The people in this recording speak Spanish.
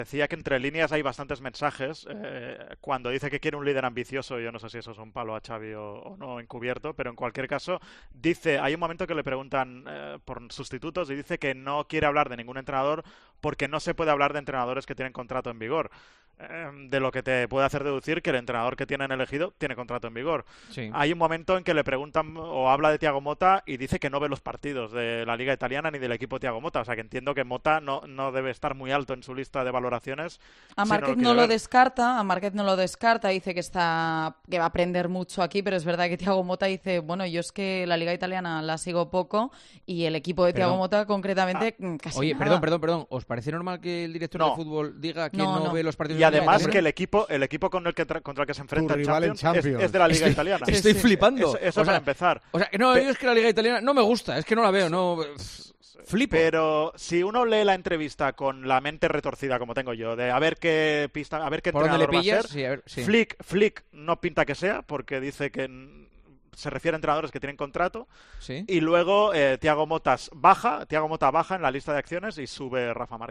Decía que entre líneas hay bastantes mensajes. Cuando dice que quiere un líder ambicioso, yo no sé si eso es un palo a Xavi o no encubierto, pero en cualquier caso, dice, hay un momento que le preguntan por sustitutos y dice que no quiere hablar de ningún entrenador porque no se puede hablar de entrenadores que tienen contrato en vigor. De lo que te puede hacer deducir que el entrenador que tienen elegido tiene contrato en vigor. Sí. Hay un momento en que le preguntan o habla de Thiago Motta y dice que no ve los partidos de la Liga Italiana ni del equipo Thiago Motta. O sea que entiendo que Motta no debe estar muy alto en su lista de valoraciones A si no lo Márquez quiere no lo ver. descarta, dice que va a aprender mucho aquí, pero es verdad que Thiago Motta dice, bueno, yo es que la Liga Italiana la sigo poco y el equipo de Thiago Perdón. Motta concretamente casi Oye, nada. perdón. ¿Os parece normal que el director de No. fútbol diga que No, no, no. ve los partidos Y de la Liga además Italiana? que el equipo contra el que se enfrenta Tu en rival en Champions, Champions. es de la Liga Italiana. Estoy sí. flipando. Eso o para sea, empezar. O sea, que no, yo es que la Liga Italiana no me gusta, es que no la veo, no... Flipo. Pero si uno lee la entrevista con la mente retorcida como tengo yo, de a ver qué pista, a ver qué ¿Por dónde le entrenador va a pillas? ser, Sí, a ver, sí. Flick no pinta que sea, porque dice que se refiere a entrenadores que tienen contrato, Sí. y luego Thiago Motta baja en la lista de acciones y sube Rafa Márquez.